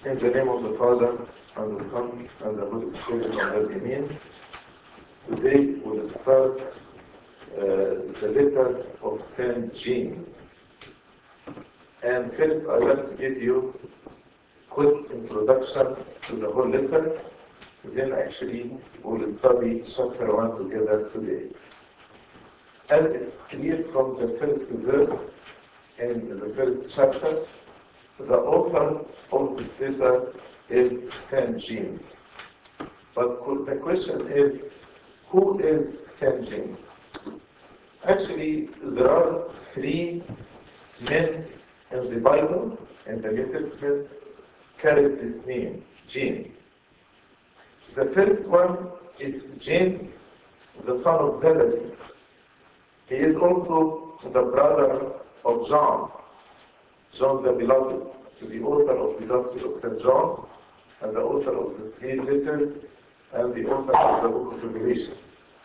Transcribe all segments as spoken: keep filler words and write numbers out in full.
In the name of the Father, and the Son, and the Holy Spirit, Amen. Today we'll start uh, the letter of Saint James. And first I'd like to give you a quick introduction to the whole letter. Then actually we'll study chapter one together today. As it's clear from the first verse in the first chapter, the author of this letter is Saint James. But the question is, who is Saint James? Actually, there are three men in the Bible, in the New Testament, carry this name, James. The first one is James, the son of Zebedee. He is also the brother of John, John the Beloved, the author of the Gospel of Saint John, and the author of the three letters, and the author of the Book of Revelation.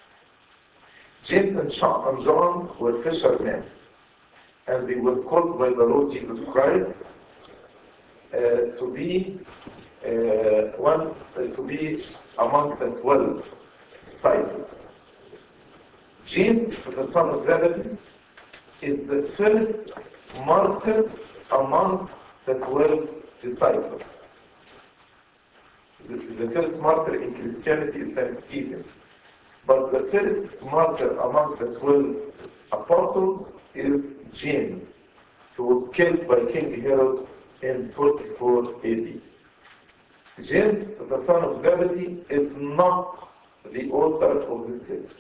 James and John were fishermen, and they were called by the Lord Jesus Christ uh, to be uh, one, uh, to be among the twelve disciples. James, the son of Zebedee, is the first martyr among the twelve disciples. The, the first martyr in Christianity is Saint Stephen. But the first martyr among the twelve apostles is James, who was killed by King Herod in forty-four A D. James, the son of Zebedee, is not the author of this letter.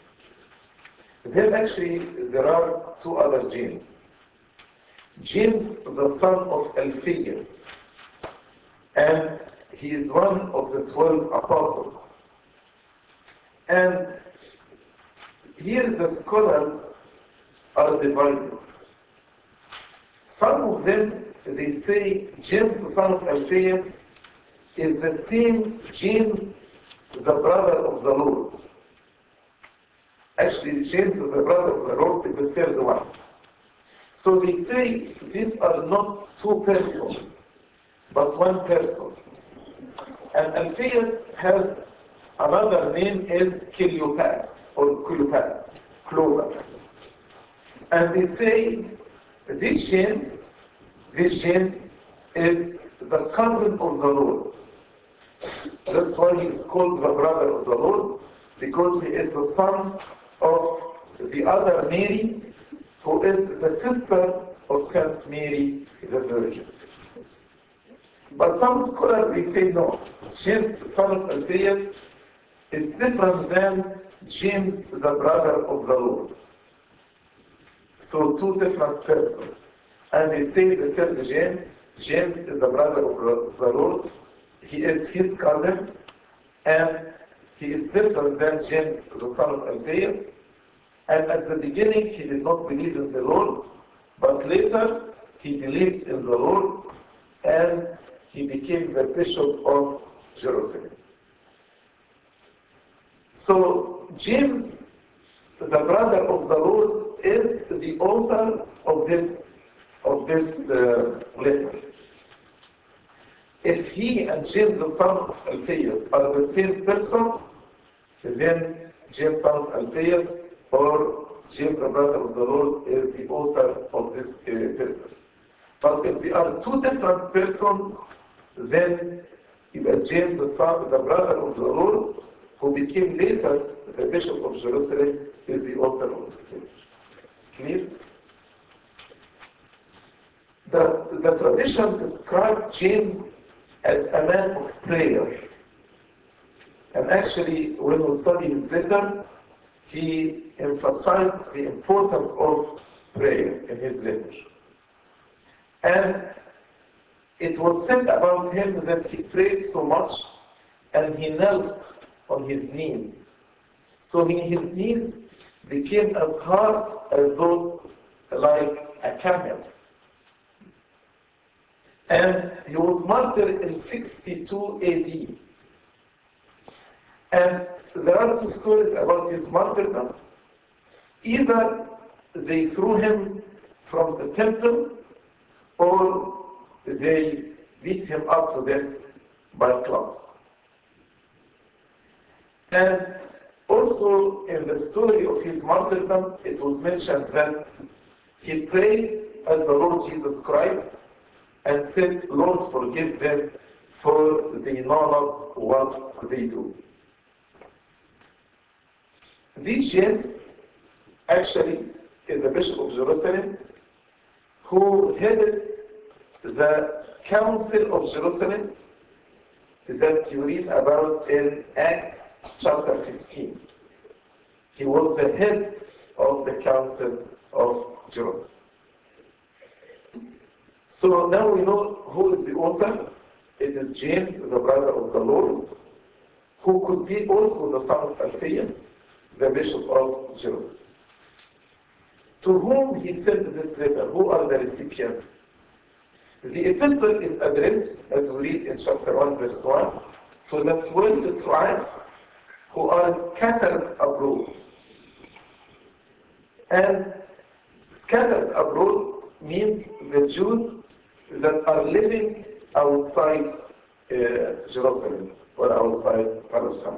Then actually there are two other James. James, the son of Alphaeus, and he is one of the twelve apostles. And here the scholars are divided. Some of them, they say James, the son of Alphaeus, is the same James, the brother of the Lord. Actually, James, the brother of the Lord, is the third one. So they say these are not two persons, but one person. And Alphaeus has another name is Cleopas, or Cleopas, Clover. And they say this James, this James is the cousin of the Lord. That's why he is called the brother of the Lord, because he is the son of the other Mary, who is the sister of Saint Mary the Virgin. But some scholars, they say no, James, the son of Alphaeus, is different than James, the brother of the Lord. So two different persons. And they say the third James, James is the brother of the Lord. He is his cousin, and he is different than James, the son of Alphaeus. And at the beginning, he did not believe in the Lord, but later he believed in the Lord, and he became the bishop of Jerusalem. So James, the brother of the Lord, is the author of this of this uh, letter. If he and James, the son of Alphaeus, are the same person, then James, son of Alphaeus, or James, the brother of the Lord, is the author of this epistle. But if they are two different persons, then James, the son, the brother of the Lord, who became later the bishop of Jerusalem, is the author of this letter. Clear? The, the tradition described James as a man of prayer. And actually, when we study his letter, he emphasized the importance of prayer in his letter. And it was said about him that he prayed so much and he knelt on his knees. So his knees became as hard as those like a camel. And he was martyred in sixty-two A D. And there are two stories about his martyrdom. Either they threw him from the temple, or they beat him up to death by clubs. And also in the story of his martyrdom, it was mentioned that he prayed as the Lord Jesus Christ and said, Lord, forgive them, for they know not what they do. This James actually is the Bishop of Jerusalem who headed the Council of Jerusalem that you read about in Acts chapter fifteen. He was the head of the Council of Jerusalem. So now we know who is the author. It is James, the brother of the Lord, who could be also the son of Alphaeus, the Bishop of Jerusalem. To whom he sent this letter? Who are the recipients? The epistle is addressed, as we read in chapter one, verse one, to the twelve tribes who are scattered abroad. And scattered abroad means the Jews that are living outside uh, Jerusalem or outside Palestine.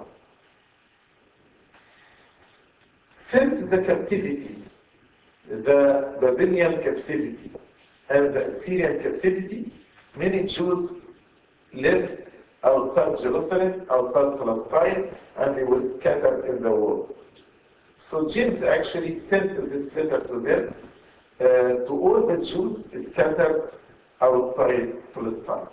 Since the captivity, the Babylonian captivity and the Assyrian captivity, many Jews lived outside Jerusalem, outside Palestine, and they were scattered in the world. So James actually sent this letter to them, uh, to all the Jews scattered outside Palestine.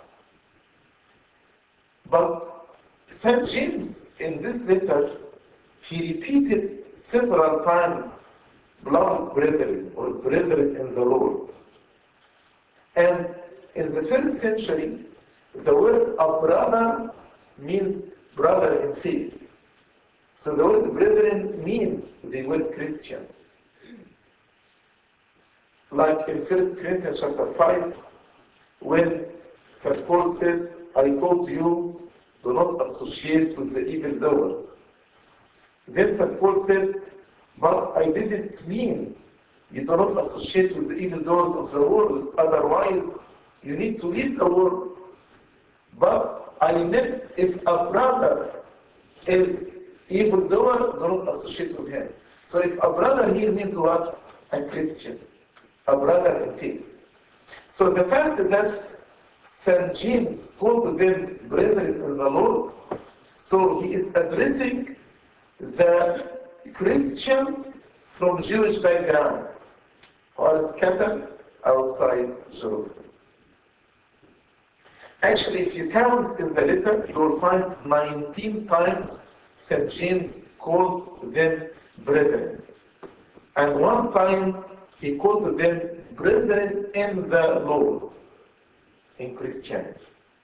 But Saint James, in this letter, he repeated several times, beloved brethren, or brethren in the Lord. And in the first century, the word a brother means brother in faith. So the word brethren means they were Christian. Like in First Corinthians chapter five, when Saint Paul said, I told you, do not associate with the evildoers. Then Saint Paul said, but I didn't mean you do not associate with the evildoers of the world, otherwise you need to leave the world. But I meant if a brother is evildoer, do not associate with him. So if a brother here means what? A Christian, a brother in faith. So the fact that Saint James called them brethren in the Lord, so he is addressing the Christians from Jewish background who are scattered outside Jerusalem. Actually, if you count in the letter, you will find nineteen times Saint James called them brethren. And one time he called them brethren in the Lord, in Christianity.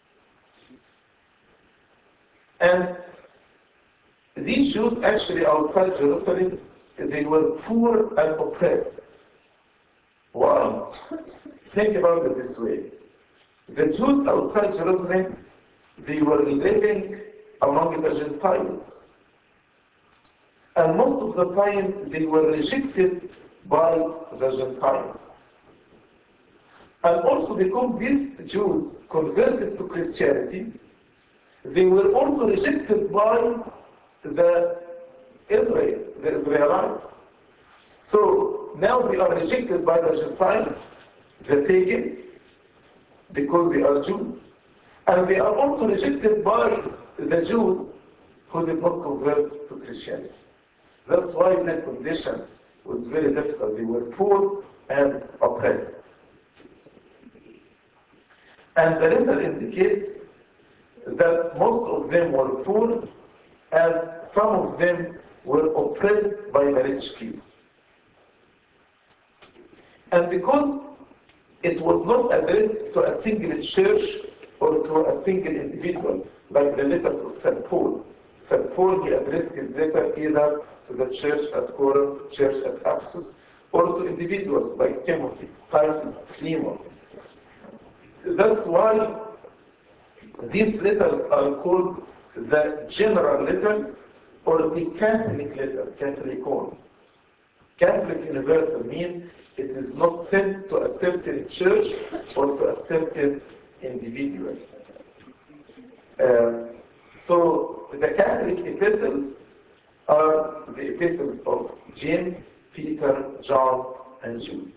And these Jews actually outside Jerusalem, they were poor and oppressed. Why? Think about it this way. The Jews outside Jerusalem, they were living among the Gentiles. And most of the time, they were rejected by the Gentiles. And also because these Jews converted to Christianity, they were also rejected by the Israel, the Israelites. So now they are rejected by the Gentiles, the pagan, because they are Jews. And they are also rejected by the Jews who did not convert to Christianity. That's why their condition was very difficult. They were poor and oppressed. And the letter indicates that most of them were poor and some of them were oppressed by the rich people. And because it was not addressed to a single church or to a single individual, like the letters of Saint Paul. Saint Paul, he addressed his letter either to the church at Corinth, church at Ephesus, or to individuals like Timothy, Titus, Philemon. That's why these letters are called the general letters or the Catholic letter, Catholicon. Catholic universal means it is not sent to a certain church or to a certain individual. Uh, so the Catholic epistles are the epistles of James, Peter, John, and Jude.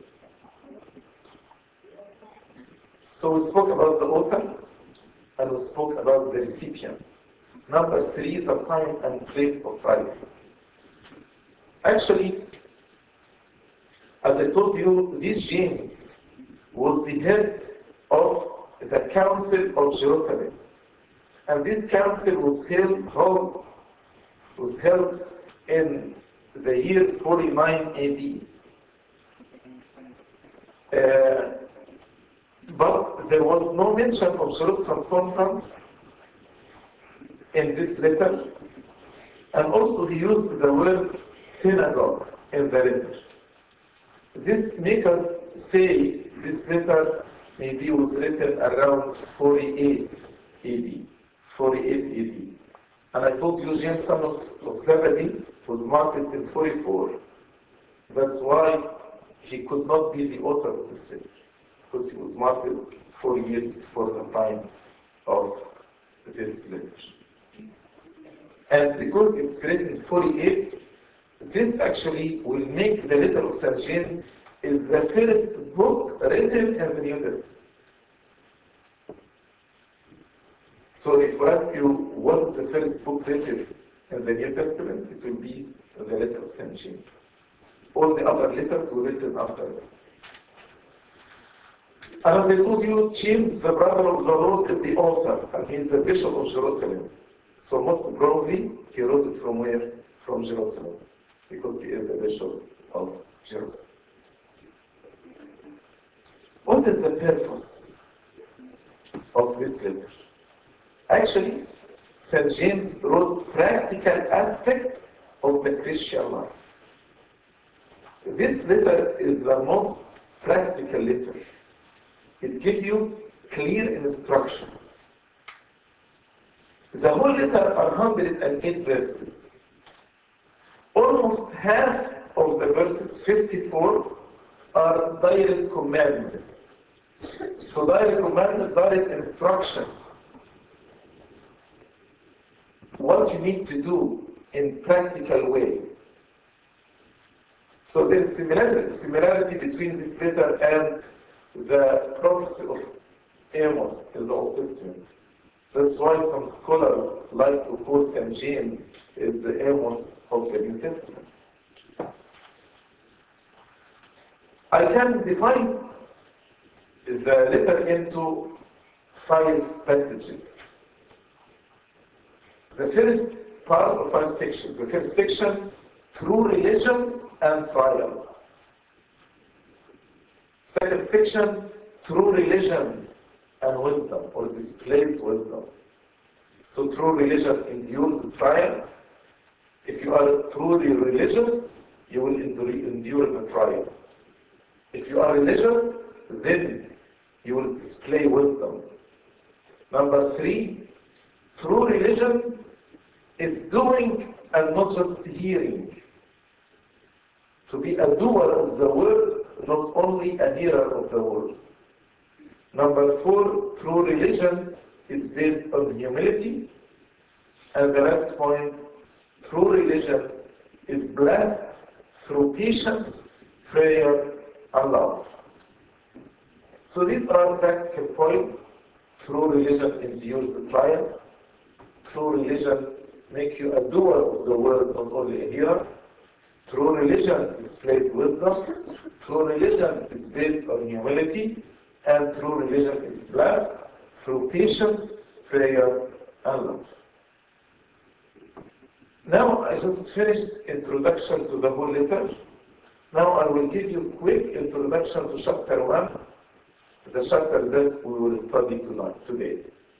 So we spoke about the author, and we spoke about the recipient. Number three, the time and place of writing. Actually, as I told you, this James was the head of the Council of Jerusalem. And this council was held, held, was held in the year forty-nine A D. Uh, but there was no mention of Jerusalem conference in this letter. And also he used the word synagogue in the letter. This makes us say this letter maybe was written around forty-eight A D. forty-eight A D. And I told you James, son of, of Zebedee, was martyred in forty-four. That's why he could not be the author of this letter, because he was martyred four years before the time of this letter. And because it's written forty-eight, this actually will make the letter of Saint James is the first book written in the New Testament. So if we ask you what is the first book written in the New Testament, it will be the letter of Saint James. All the other letters were written after that. And as I told you, James, the brother of the Lord, is the author, and he is the bishop of Jerusalem. So most probably, he wrote it from where? From Jerusalem, because he is the bishop of Jerusalem. What is the purpose of this letter? Actually, Saint James wrote practical aspects of the Christian life. This letter is the most practical letter. It gives you clear instructions. The whole letter are one hundred eight verses. Almost half of the verses, fifty-four, are direct commandments. So direct commandments, direct instructions. What you need to do in practical way. So there is similarity, similarity between this letter and the prophecy of Amos in the Old Testament. That's why some scholars like to call Saint James as the Amos of the New Testament. I can divide the letter into five passages. The first part of five sections. The first section, true religion and trials. Second section, true religion and wisdom, or displays wisdom. So true religion endures the trials. If you are truly religious, you will endure the trials. If you are religious, then you will display wisdom. Number three, true religion is doing and not just hearing. To be a doer of the word, not only a hearer of the word. Number four, true religion is based on humility. And the last point, true religion is blessed through patience, prayer, and love. So these are practical points. True religion endures the trials. True religion makes you a doer of the word, not only a hearer. True religion displays wisdom. True religion is based on humility. And true religion is blessed through patience, prayer, and love. Now I just finished introduction to the whole letter. Now I will give you a quick introduction to chapter one, the chapter that we will study tonight, today.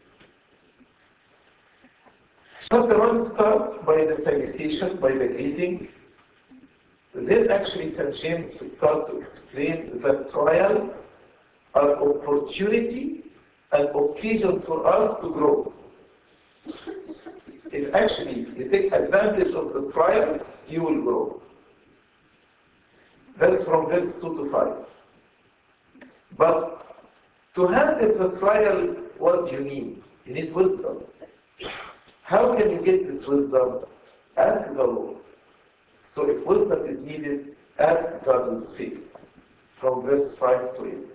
Chapter one starts by the salutation, by the greeting. Then actually Saint James starts to explain that trials are opportunity and occasions for us to grow. If actually you take advantage of the trial, you will grow. That's from verse two to five. But to handle the trial, what do you need? You need wisdom. How can you get this wisdom? Ask the Lord. So if wisdom is needed, ask God with faith. From verse five to eight.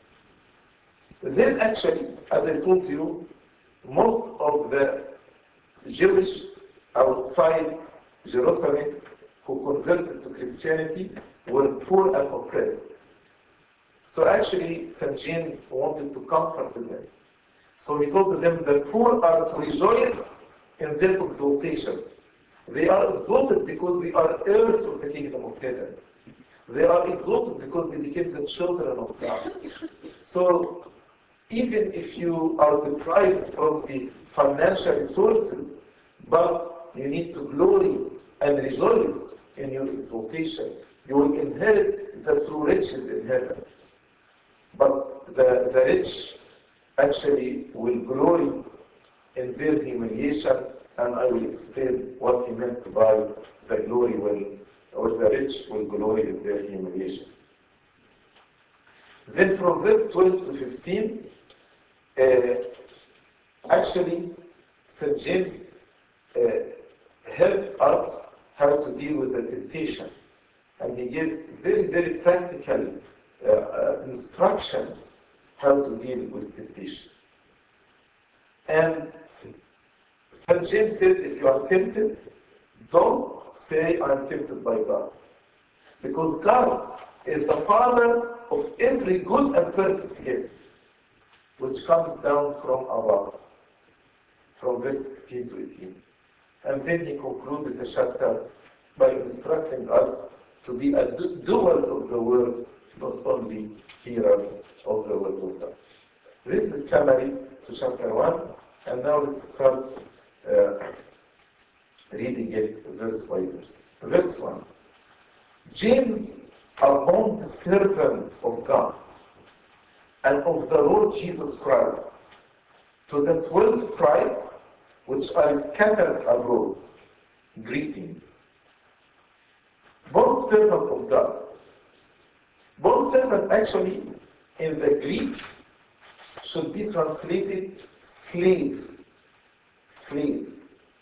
Then actually, as I told you, most of the Jewish outside Jerusalem who converted to Christianity were poor and oppressed. So actually, Saint James wanted to comfort them. So he told them, the poor are to rejoice in their exaltation. They are exalted because they are heirs of the kingdom of heaven. They are exalted because they became the children of God. So even if you are deprived from the financial resources, but you need to glory and rejoice in your exaltation, you will inherit the true riches in heaven. But the, the rich actually will glory in their humiliation, and I will explain what he meant by the glory will, or the rich will glory in their humiliation. Then from verse twelve to fifteen, uh, actually, Saint James uh, helped us how to deal with the temptation. And he gave very, very practical uh, uh, instructions how to deal with temptation. And Saint James said, if you are tempted, don't say, I'm tempted by God. Because God is the Father of every good and perfect gift, which comes down from above, from verse sixteen to eighteen. And then he concluded the chapter by instructing us to be a do- doers of the word, not only hearers of the word of God. This is summary to chapter one, and now let's start uh, reading it verse by verse. Verse one. James, a bond servant of God and of the Lord Jesus Christ, to the twelve tribes which are scattered abroad, greetings. Bond servant of God. Bond servant actually in the Greek should be translated slave. Slave.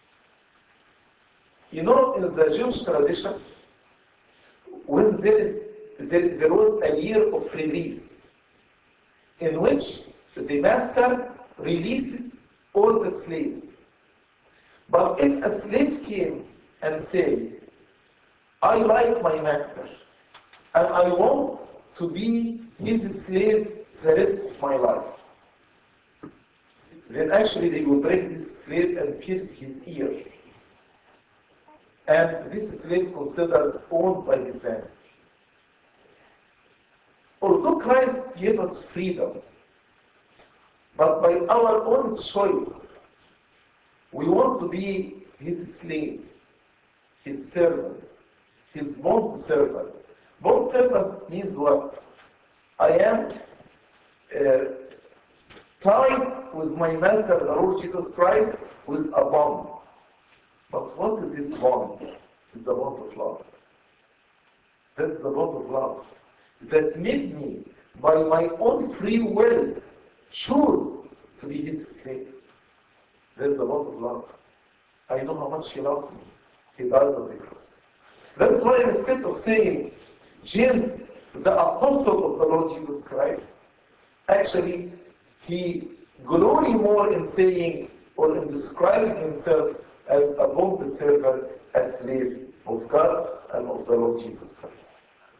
You know, in the Jewish tradition, when there is there, there was a year of release in which the master releases all the slaves. But if a slave came and said, I like my master and I want to be his slave the rest of my life, then actually they will break this slave and pierce his ear. And this slave considered owned by his master. Although Christ gave us freedom, but by our own choice, we want to be his slaves, his servants, his bond servant. Bond servant means what? I am uh, tied with my master, the Lord Jesus Christ, with a bond. But what is this bond? It's a bond of love. That's the bond of love. That made me, by my own free will, choose to be his slave. That's the bond of love. I know how much he loved me. He died on the cross. That's why instead of saying, James, the apostle of the Lord Jesus Christ, actually, he glory more in saying or in describing himself as a bond servant, a slave of God and of the Lord Jesus Christ.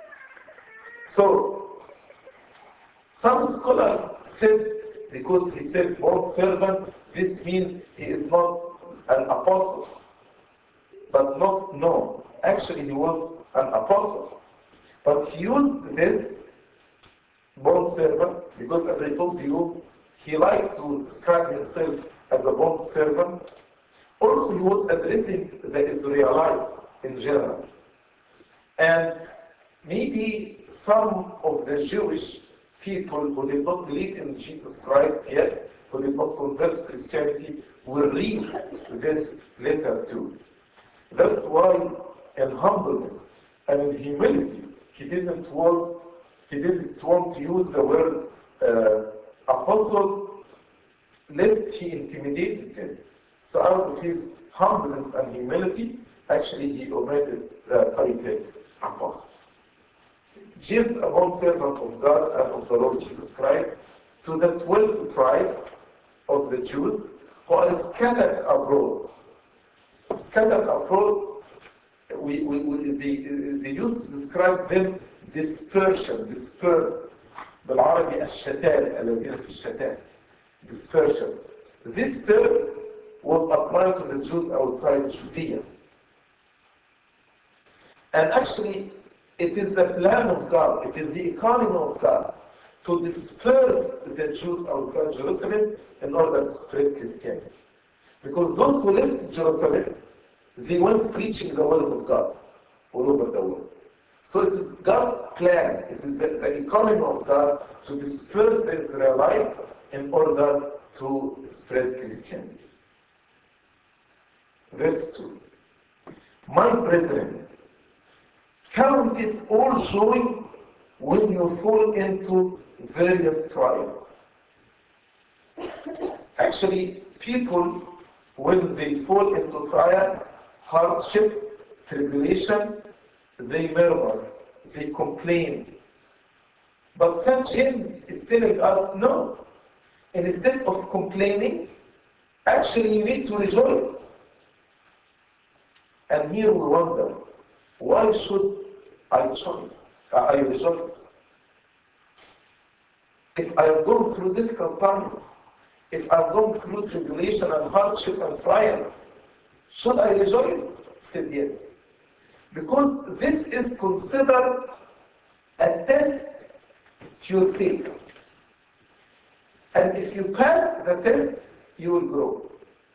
So, some scholars said, because he said bond servant, this means he is not an apostle. But not, no. Actually, he was an apostle. But he used this bond servant because, as I told you, he liked to describe himself as a bond servant. Also, he was addressing the Israelites in general. And maybe some of the Jewish people who did not believe in Jesus Christ yet, who did not convert to Christianity, will read this letter too. That's why in humbleness and in humility, he didn't was he didn't want to use the word uh, apostle, lest he intimidated them. So out of his humbleness and humility, actually he omitted the title apostle. James, a bond servant of God and of the Lord Jesus Christ, to the twelve tribes of the Jews who are scattered abroad. Scattered abroad, we, we, we, they, they used to describe them dispersion, dispersed. بالعربي الشتات الذين في الشتات. Dispersion. This term was applied to the Jews outside Judea. And actually, it is the plan of God, it is the economy of God to disperse the Jews outside Jerusalem in order to spread Christianity. Because those who left Jerusalem, they went preaching the word of God all over the world. So it is God's plan, it is the, the economy of God to disperse the Israelites in order to spread Christianity. Verse two. My brethren, count it all joy when you fall into various trials. Actually, people, when they fall into trial, hardship, tribulation, they murmur, they complain. But Saint James is telling us, no. Instead of complaining, actually you need to rejoice. And here we wonder, why should I choose? Uh, I rejoice? If I am going through difficult time, if I am going through tribulation and hardship and trial, should I rejoice? He said yes. Because this is considered a test to your faith. And if you pass the test, you will grow.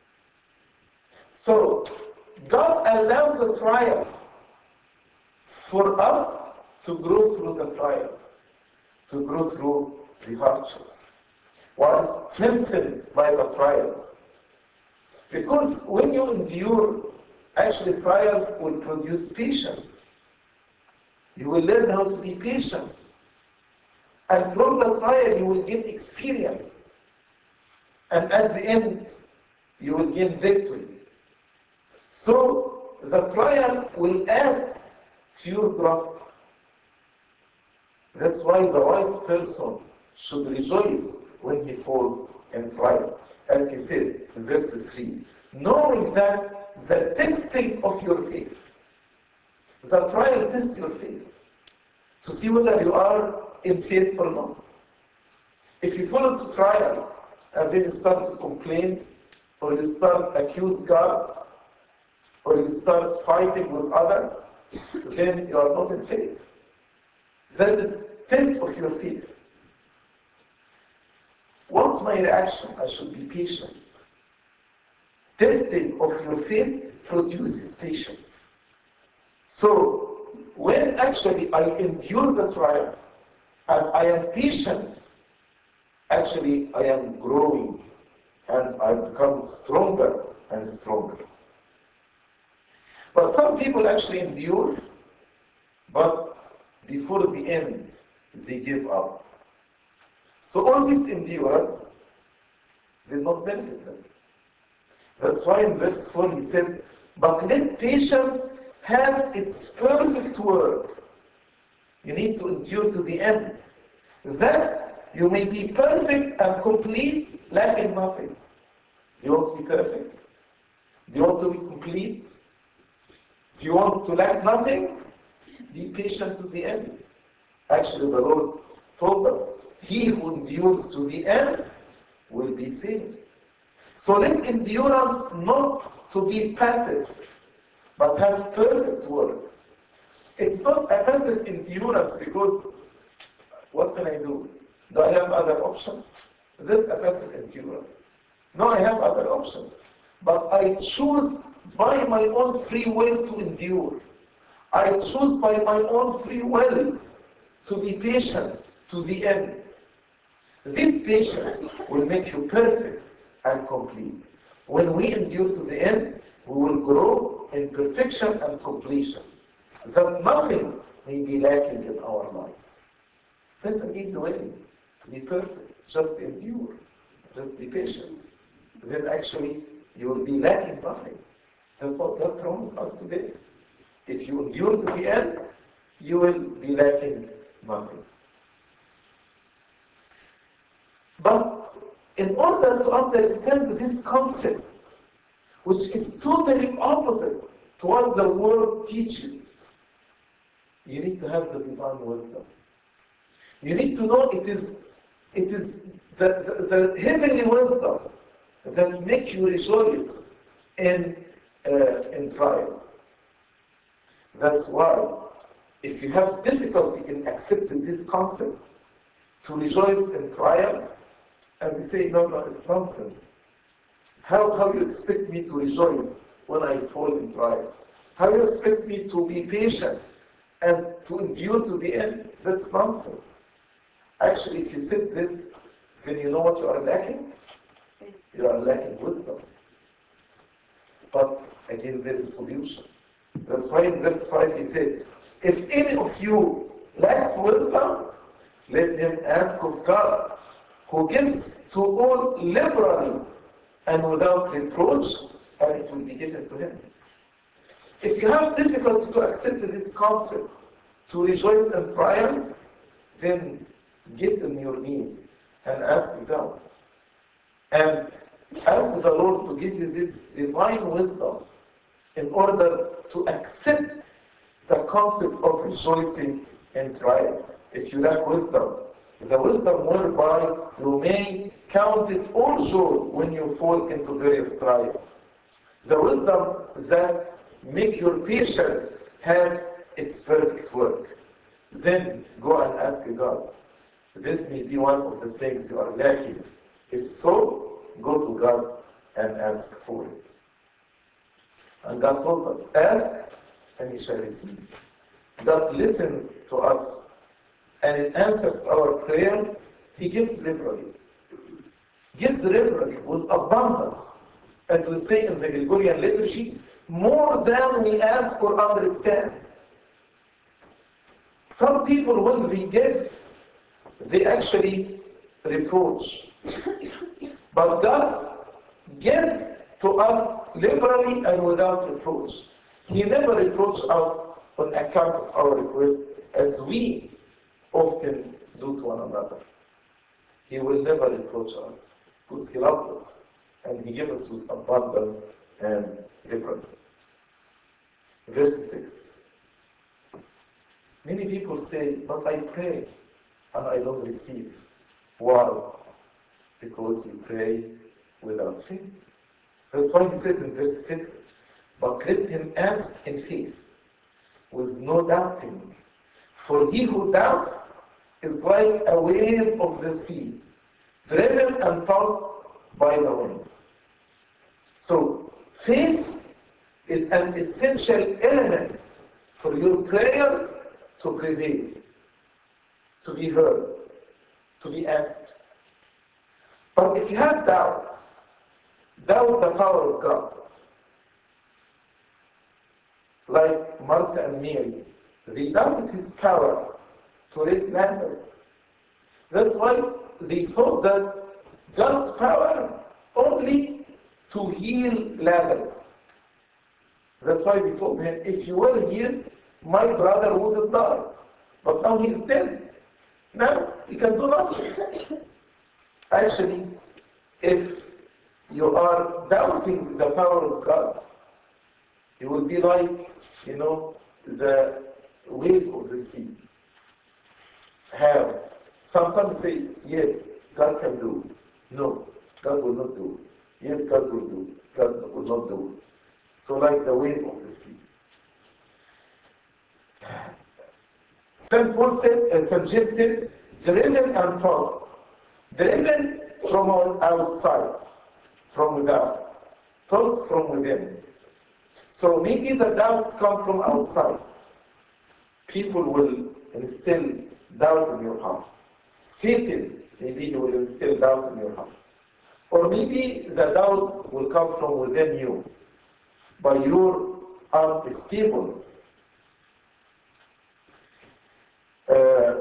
So, God allows the trial for us to grow through the trials, to grow through the hardships, while strengthened by the trials. Because when you endure, actually trials will produce patience. You will learn how to be patient. And from the trial you will gain experience. And at the end, you will gain victory. So the trial will add to your growth. That's why the wise person should rejoice when he falls in trial. As he said in verse three, knowing that the testing of your faith, the trial tests your faith, to see whether you are in faith or not. If you fall into trial, and then you start to complain, or you start to accuse God, or you start fighting with others, then you are not in faith. That is test of your faith. What's my reaction? I should be patient. Testing of your faith produces patience. So, when actually I endure the trial, and I am patient, actually I am growing, and I become stronger and stronger. But some people actually endure, but before the end, they give up. So all this endurance did not benefit them. That's why in verse four he said, but let patience have its perfect work. You need to endure to the end, that you may be perfect and complete, lacking nothing. Do you want to be perfect? Do you want to be complete? Do you want to lack nothing? Be patient to the end. Actually, the Lord told us, he who endures to the end will be saved. So let endurance not to be passive, but have perfect work. It's not a passive endurance because, what can I do? Do I have other options? This is a passive endurance. No, I have other options. But I choose by my own free will to endure. I choose by my own free will to be patient to the end. This patience will make you perfect and complete. When we endure to the end, we will grow in perfection and completion, that nothing may be lacking in our lives. That's an easy way to be perfect. Just endure. Just be patient. Then actually you will be lacking nothing. That's what God promised us today. If you endure to the end, you will be lacking nothing. But in order to understand this concept, which is totally opposite to what the world teaches, you need to have the divine wisdom. You need to know it is, it is the, the, the heavenly wisdom that makes you rejoice in, uh, in trials. That's why, if you have difficulty in accepting this concept, to rejoice in trials, and you say, no, no, it's nonsense. How, how you expect me to rejoice when I fall in trial? How you expect me to be patient and to endure to the end? That's nonsense. Actually, if you said this, then you know what you are lacking? You are lacking wisdom. But again, there is a solution. That's why in verse five he said, if any of you lacks wisdom, let him ask of God, who gives to all liberally and without reproach, and it will be given to him. If you have difficulty to accept this concept, to rejoice in trials, then get on your knees and ask God. And ask the Lord to give you this divine wisdom in order to accept the concept of rejoicing in trial. If you lack wisdom, the wisdom whereby you may count it all joy when you fall into various trials. The wisdom that make your patience have its perfect work. Then go and ask God. This may be one of the things you are lacking. If so, go to God and ask for it. And God told us, ask and you shall receive. God listens to us and it answers our prayer. He gives liberally. Gives liberally with abundance. As we say in the Gregorian liturgy, more than we ask or understand. Some people, when they give, they actually reproach. But God gives to us liberally and without reproach. He never reproaches us on account of our request, as we often do to one another. He will never reproach us, because He loves us, and He gives us with abundance and liberally. Verse six. Many people say, but I pray, and I don't receive. Why? Because you pray without faith. That's why He said in verse six, but let him ask in faith, with no doubting. For he who doubts is like a wave of the sea, driven and tossed by the wind. So, faith is an essential element for your prayers to prevail, to be heard, to be answered. But if you have doubt, doubt the power of God, like Martha and Mary, they doubted His power to raise Lazarus. That's why they thought that God's power only to heal Lazarus. That's why they told him, if you were healed, my brother wouldn't die. But now he's dead. Now you can do nothing. Actually, if you are doubting the power of God, you will be like, you know, the wave of the sea. How? Sometimes say, yes, God can do. No, God will not do. Yes, God will do. God will not do. So like the wave of the sea. Saint Paul said, uh, Saint James said, driven and tossed. Driven from outside, from without. Tossed from within. So maybe the doubts come from outside. People will instill doubt in your heart. Satan, maybe he will instill doubt in your heart. Or maybe the doubt will come from within you, by your unstableness. Uh,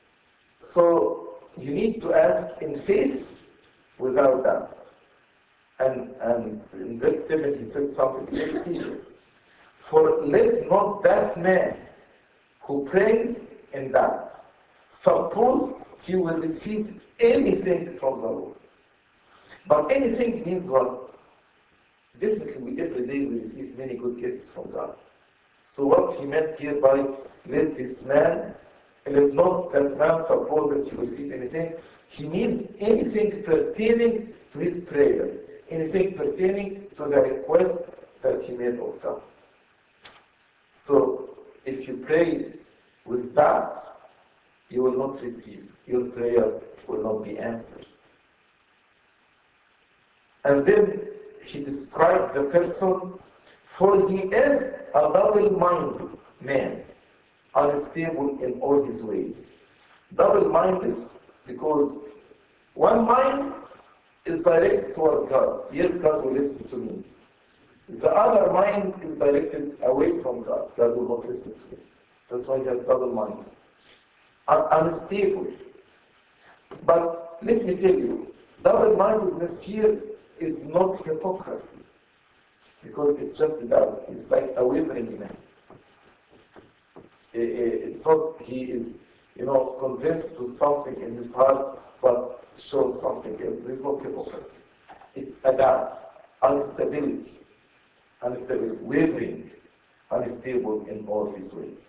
so you need to ask in faith without doubt. And, and in verse seven, he said something very serious. For let not that man who prays in that suppose he will receive anything from the Lord. But anything means what? Definitely, we, every day we receive many good gifts from God. So what he meant here by let this man, let not that man suppose that he will receive anything, he means anything pertaining to his prayer, anything pertaining to the request that he made of God. So if you pray with that, you will not receive. Your prayer will not be answered. And then he describes the person, for he is a double-minded man, unstable in all his ways. Double-minded because one mind is directed toward God. Yes, God will listen to me. The other mind is directed away from God. God will not listen to me. That's why he has double-minded. Unstable. But let me tell you, double-mindedness here is not hypocrisy. Because it's just a doubt. It's like a wavering man. It's not he is, you know, convinced with something in his heart, but shows something else. It's not hypocrisy. It's a doubt, instability, instability, wavering, unstable in all his ways.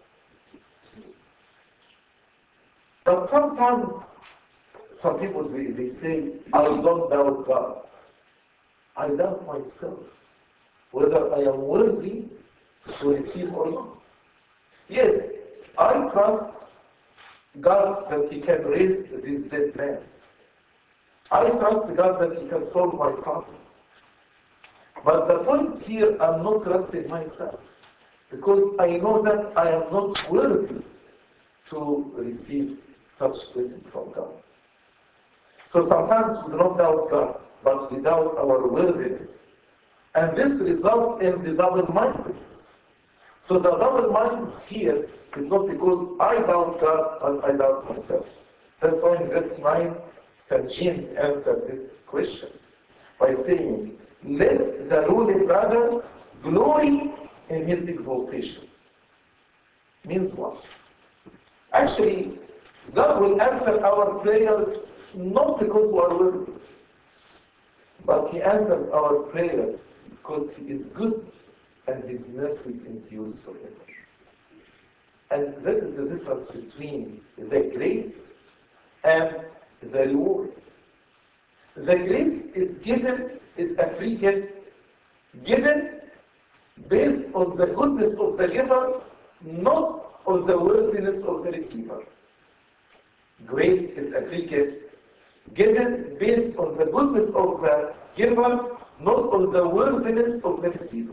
But sometimes, some people, they, they say, I don't doubt God. I doubt myself, whether I am worthy to receive or not. Yes, I trust God that He can raise this dead man. I trust God that He can solve my problem. But the point here, I'm not trusting myself, because I know that I am not worthy to receive such blessing from God. So sometimes we do not doubt God, but we doubt our worthiness. And this results in the double-mindedness. So the double-mindedness here is not because I doubt God, but I doubt myself. That's why in verse nine, Saint James answered this question by saying, let the lowly brother glory in his exaltation. Means what? Actually, God will answer our prayers not because we are worthy, but He answers our prayers because He is good and His mercies endures forever. And that is the difference between the grace and the reward. The grace is given, is a free gift, given based on the goodness of the giver, not on the worthiness of the receiver. Grace is a free gift, given based on the goodness of the giver, not on the worthiness of the receiver.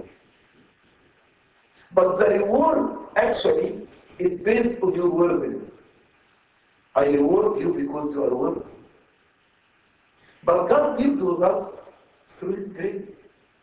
But the reward, actually, is based on your worthiness. I reward you because you are worthy. But God deals with us through His grace.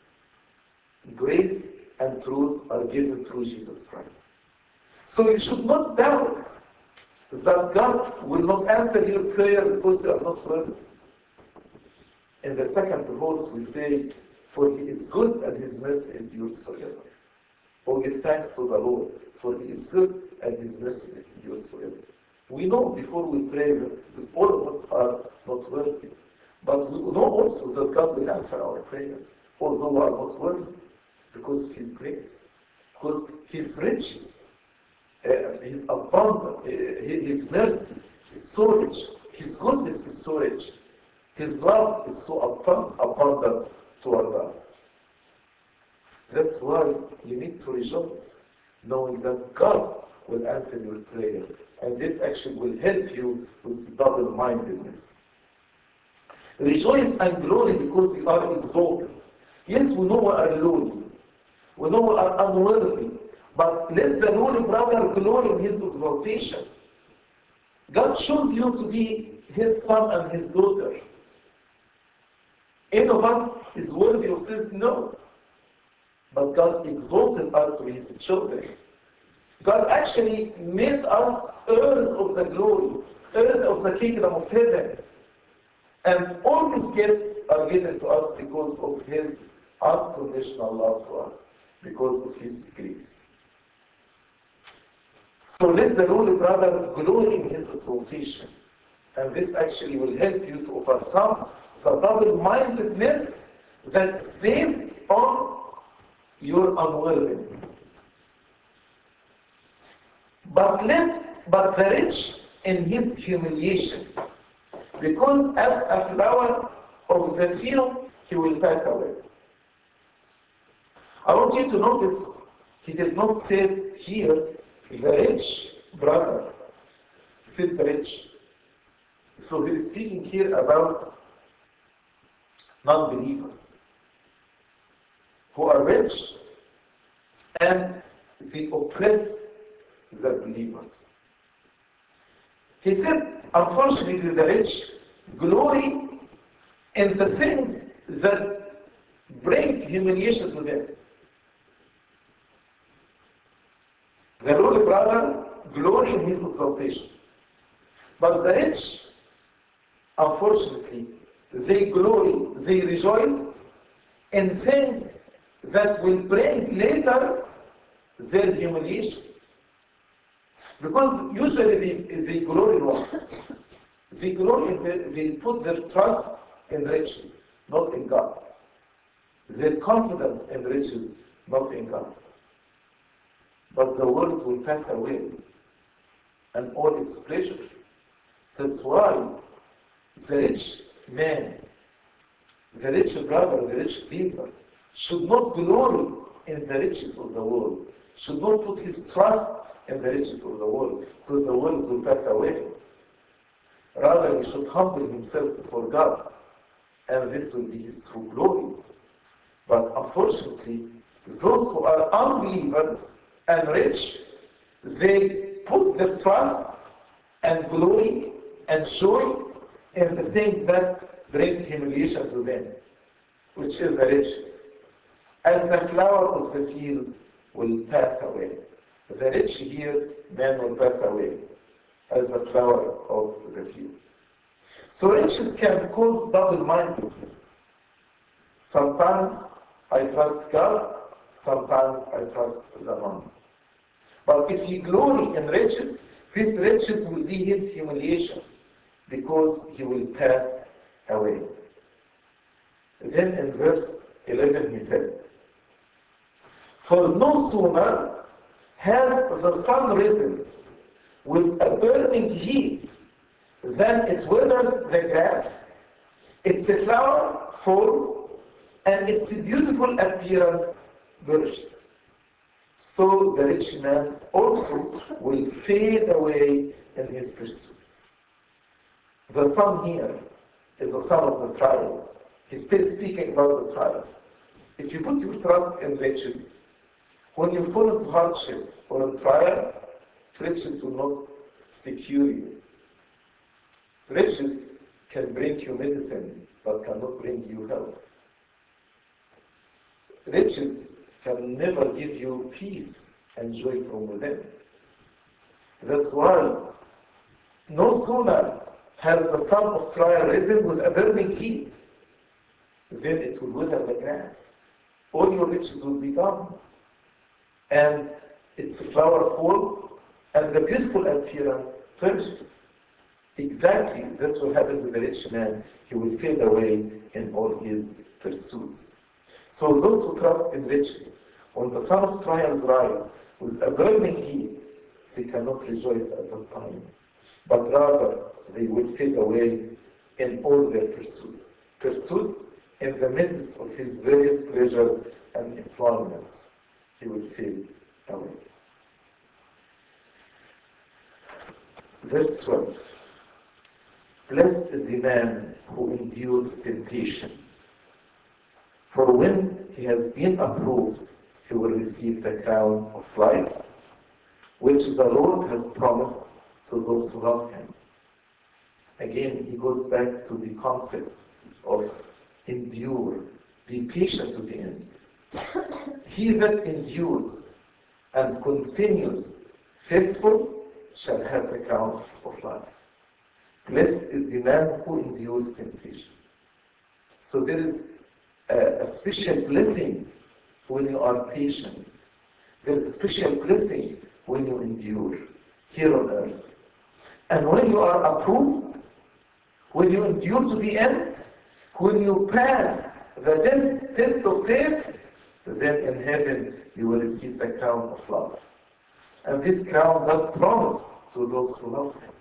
Grace and truth are given through Jesus Christ. So you should not doubt that God will not answer your prayer because you are not worthy. In the second verse we say, for He is good and His mercy endures forever. Oh, give thanks to the Lord, for He is good and His mercy endures forever. We know before we pray that all of us are not worthy. But we know also that God will answer our prayers, although we are not worthy, because of His grace, because His riches, uh, His abundance, uh, His mercy is so rich, His goodness is so rich, His love is so abundant, abundant toward us. That's why you need to rejoice, knowing that God will answer your prayer, and this action will help you with double-mindedness. Rejoice and glory because you are exalted. Yes, we know we are lowly. We know we are unworthy. But let the lowly brother glory in his exaltation. God chose you to be His son and His daughter. Any of us is worthy of this? No. But God exalted us to be His children. God actually made us heirs of the glory, heirs of the kingdom of heaven. And all these gifts are given to us because of His unconditional love to us, because of His grace. So let the lowly brother glory in his exaltation. And this actually will help you to overcome the double-mindedness that's based on your unworthiness. But let, but the rich in his humiliation, because as a flower of the field, he will pass away. I want you to notice, he did not say here, the rich brother. He said the rich. So he is speaking here about non-believers who are rich and they oppress the believers. He said, unfortunately, the rich glory in the things that bring humiliation to them. The lowly brother glory in his exaltation. But the rich, unfortunately, they glory, they rejoice in things that will bring later their humiliation. Because usually they, they glory in what? They glory in the, they put their trust in riches, not in God. Their confidence in riches, not in God. But the world will pass away, and all its pleasure. That's why the rich man, the rich brother, the rich believer, should not glory in the riches of the world, should not put his trust in the riches of the world, because the world will pass away. Rather, he should humble himself before God, and this will be his true glory. But unfortunately, those who are unbelievers and rich, they put their trust and glory and joy in the thing that bring humiliation to them, which is the riches. As the flower of the field will pass away. The rich here, man will pass away, as the flower of the field. So riches can cause double-mindedness. Sometimes I trust God, sometimes I trust the money. But if he glory in riches, these riches will be his humiliation, because he will pass away. Then in verse eleven he said, for no sooner has the sun risen with a burning heat than it withers the grass, its flower falls, and its beautiful appearance perishes. So the rich man also will fade away in his pursuits. The sun here is the sun of the trials. He's still speaking about the trials. If you put your trust in riches, when you fall into hardship or in trial, riches will not secure you. Riches can bring you medicine, but cannot bring you health. Riches can never give you peace and joy from within. That's why no sooner has the sun of trial risen with a burning heat, then it will wither the grass. All your riches will be gone. And its flower falls, and the beautiful appearance perishes. Exactly this will happen to the rich man. He will fade away in all his pursuits. So those who trust in riches, when the sun of trials rise with a burning heat, they cannot rejoice at that time, but rather they will fade away in all their pursuits. Pursuits in the midst of his various pleasures and employments, he will fade away. Verse twelve. Blessed is the man who endures temptation, for when he has been approved, he will receive the crown of life, which the Lord has promised to those who love him. Again, he goes back to the concept of endure, be patient to the end. He that endures and continues faithful shall have the crown of life. Blessed is the man who endures temptation. So there is a, a special blessing when you are patient. There is a special blessing when you endure here on earth. And when you are approved, when you endure to the end, when you pass the test of faith, then in heaven you will receive the crown of love. And this crown God promised to those who love Him.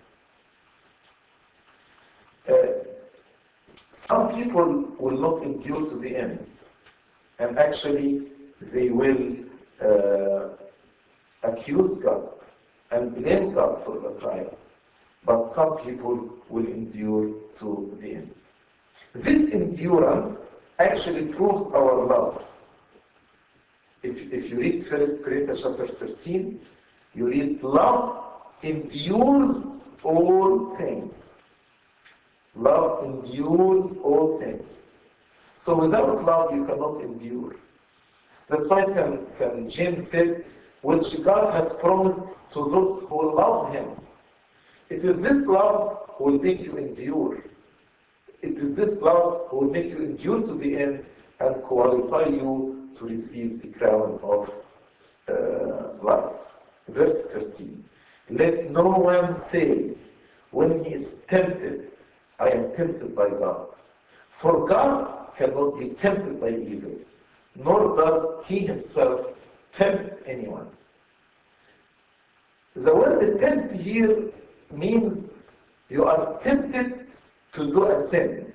Uh, some people will not endure to the end, and actually they will uh, accuse God and blame God for the trials. But some people will endure to the end. This endurance actually proves our love. If, if you read First Corinthians chapter thirteen, you read, love endures all things. Love endures all things. So without love, you cannot endure. That's why Saint, Saint James said, which God has promised to those who love Him. It is this love who will make you endure. It is this love who will make you endure to the end and qualify you to receive the crown of uh, life. Verse thirteen. Let no one say, when he is tempted, I am tempted by God. For God cannot be tempted by evil, nor does He Himself tempt anyone. The word tempt here means you are tempted to do a sin.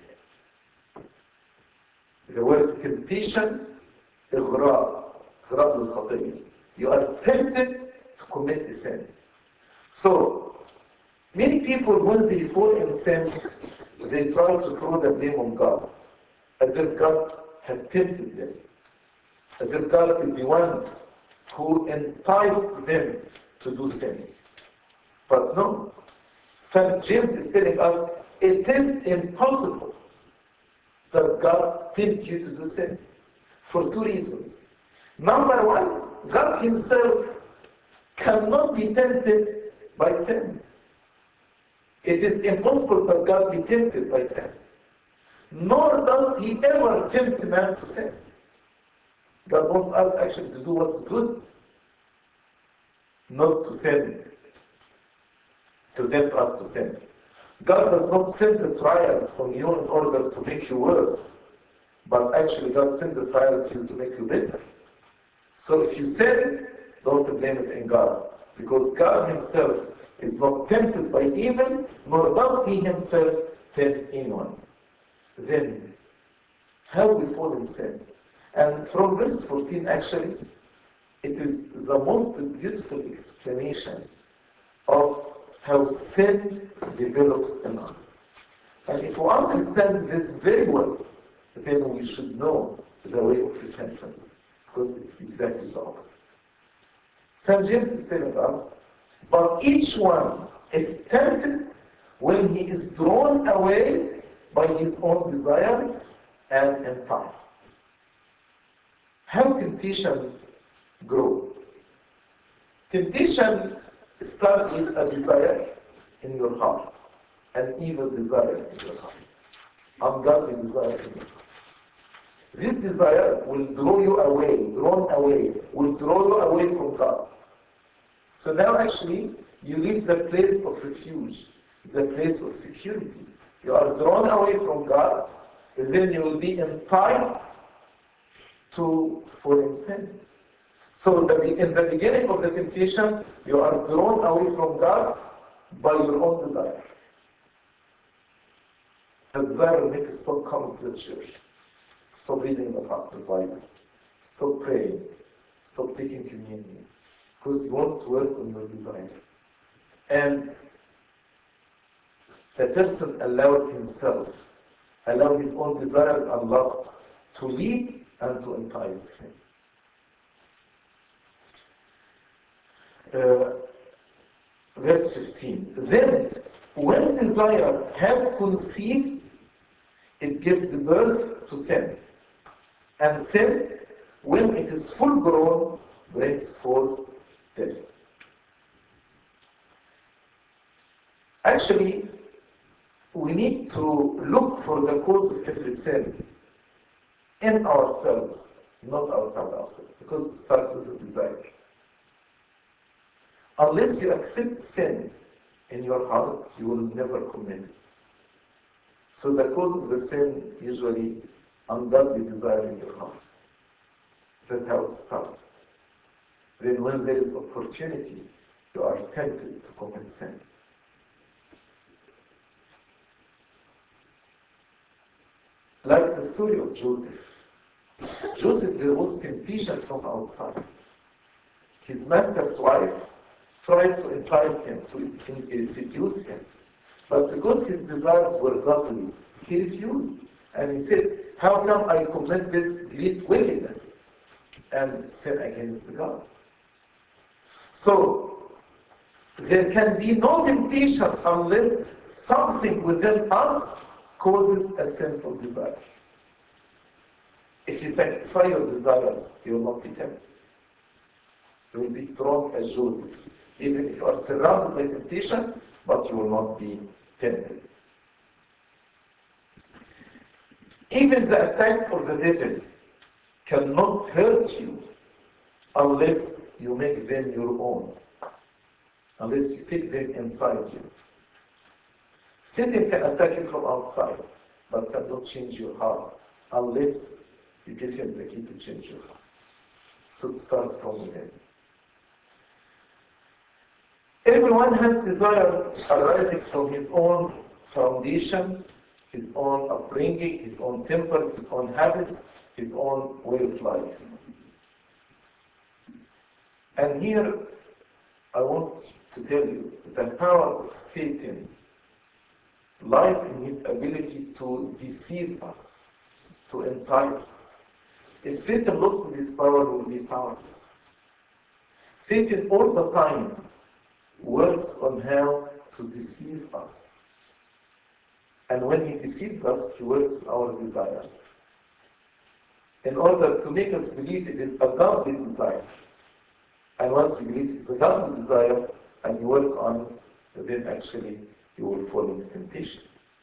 The word temptation, إغراء, إغراء للخطية. You are tempted to commit a sin. So, many people, when they fall in sin, they try to throw the blame on God, as if God had tempted them, as if God is the one who enticed them to do sin. But no, Saint James is telling us it is impossible that God tempt you to do sin for two reasons. Number one, God Himself cannot be tempted by sin. It is impossible that God be tempted by sin. Nor does He ever tempt man to sin. God wants us actually to do what's good, not to sin, to tempt us to sin. God does not send the trials on you in order to make you worse, but actually God sent the trial to you to make you better. So if you sin, don't blame it in God, because God Himself is not tempted by evil, nor does He Himself tempt anyone. Then, how we fall in sin? And from verse fourteen, actually, it is the most beautiful explanation of how sin develops in us. And if we understand this very well, then we should know the way of repentance, because it's exactly the opposite. Saint James is telling us, but each one is tempted when he is drawn away by his own desires and enticed. How temptation grows? Temptation starts with a desire in your heart, an evil desire in your heart, ungodly desire in your heart. This desire will draw you away, drawn away, will draw you away from God. So now actually, you leave the place of refuge, the place of security. You are drawn away from God, and then you will be enticed to fall in sin. So the, in the beginning of the temptation, you are drawn away from God by your own desire. The desire will make you stop coming to the church, stop reading the Bible, stop praying, stop taking communion, because you want to work on your desire. And the person allows himself, allows his own desires and lusts to lead and to entice him. Uh, verse fifteen. Then, when desire has conceived, it gives birth to sin. And sin, when it is full grown, brings forth death. Actually, we need to look for the cause of every sin in ourselves, not outside ourselves, because it starts with a desire. Unless you accept sin in your heart, you will never commit it. So the cause of the sin usually ungodly desire in your heart. That's how it starts. Then when there is opportunity, you are tempted to commit sin. Like the story of Joseph. Joseph, there was temptation from outside. His master's wife tried to entice him, to seduce him. But because his desires were godly, he refused. And he said, how come I commit this great wickedness and sin against God? So, there can be no temptation unless something within us causes a sinful desire. If you satisfy your desires, you will not be tempted. You will be strong as Joseph. Even if you are surrounded by temptation, but you will not be tempted. Even the attacks of the devil cannot hurt you unless you make them your own. Unless you take them inside you. Satan can attack you from outside, but cannot change your heart unless you give him the key to change your heart. So it starts from within. Everyone has desires arising from his own foundation, his own upbringing, his own tempers, his own habits, his own way of life. And here, I want to tell you the power of Satan lies in his ability to deceive us, to entice us. If Satan lost his power, he will be powerless. Satan all the time works on how to deceive us. And when he deceives us, he works on our desires. In order to make us believe it is a godly desire. And once you believe it's a godly desire, and you work on it, then actually you will fall into temptation.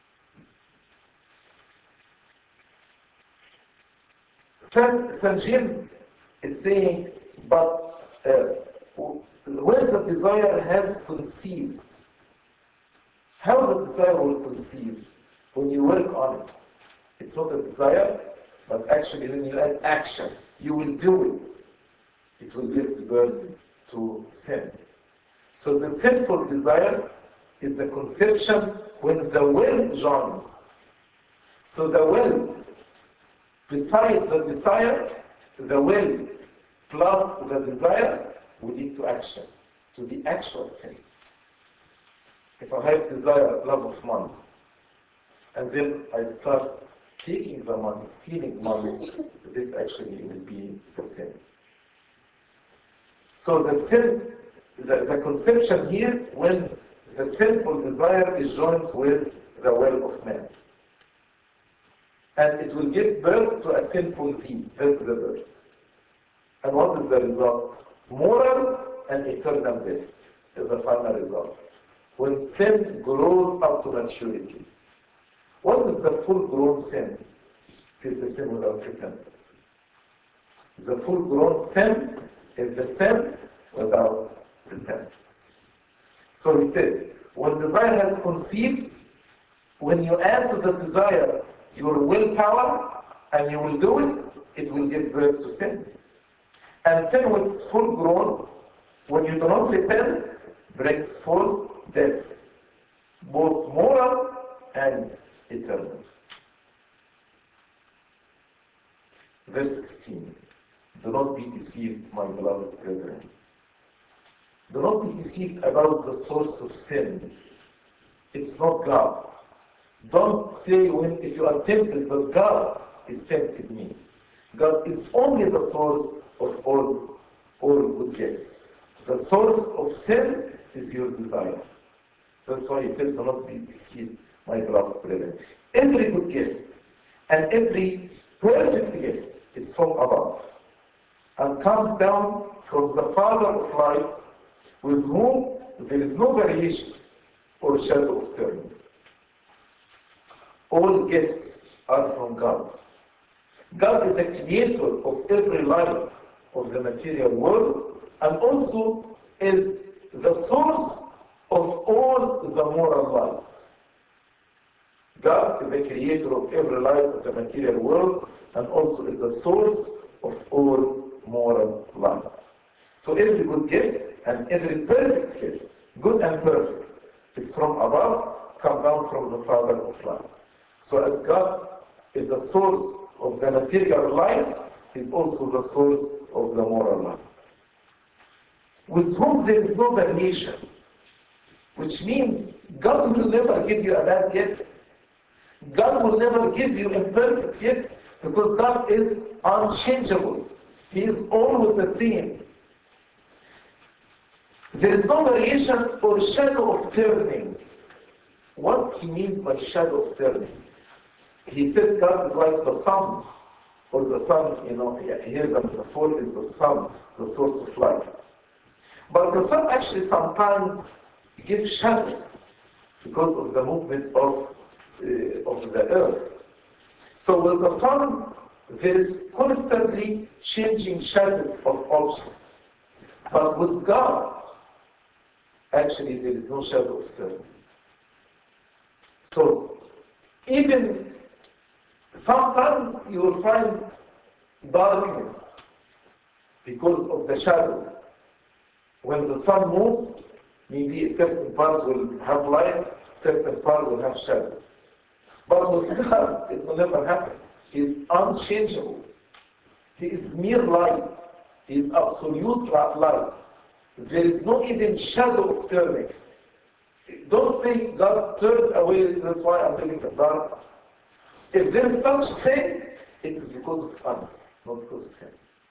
Saint, Saint James is saying, but uh, when the desire has conceived, how the desire will conceive? When you work on it. It's not a desire, but actually when you add action, you will do it. It will give birth to sin. So the sinful desire is the conception when the will joins. So the will, besides the desire, the will plus the desire will lead to action, to the actual sin. If I have desire, love of money, and then I start taking the money, stealing money, this actually will be the sin. So the sin, the, the conception here, when the sinful desire is joined with the will of man. And it will give birth to a sinful deed. That's the birth. And what is the result? Moral and eternal death is the final result. When sin grows up to maturity. What is the full-grown sin? It is the sin without repentance. The full-grown sin is the sin without repentance. So he said, when desire has conceived, when you add to the desire your willpower, and you will do it, it will give birth to sin. And sin which is full-grown, when you do not repent, brings forth death, both moral and eternal. Verse sixteen. Do not be deceived, my beloved brethren. Do not be deceived about the source of sin. It's not God. Don't say when if you are tempted that God is tempting me. God is only the source of all, all good gifts. The source of sin is your desire. That's why he said, do not be deceived, my beloved brethren. Every good gift and every perfect gift is from above and comes down from the Father of lights, with whom there is no variation or shadow of turning. all gifts are from God. God is the creator of every light of the material world and also is the source of all the moral light. God is the creator of every light of the material world and also is the source of all moral light. So every good gift and every perfect gift, good and perfect, is from above, come down from the Father of lights. So as God is the source of the material light, He is also the source of the moral light. With whom there is no variation, which means God will never give you a bad gift. God will never give you a perfect gift because God is unchangeable. He is always the same. There is no variation or shadow of turning. What he means by shadow of turning? He said God is like the sun, or the sun, you know, here the metaphor is the sun, the source of light. But the sun actually sometimes gives shadow because of the movement of, uh, of the earth. So with the sun, there is constantly changing shadows of objects. But with God, actually there is no shadow of turning. So even sometimes you will find darkness because of the shadow. When the sun moves, maybe a certain part will have light, a certain part will have shadow. But with God, it will never happen. He is unchangeable. He is mere light. He is absolute light. There is no even shadow of turning. Don't say God turned away, that's why I'm living in darkness. If there is such thing, it is because of us, not because of Him.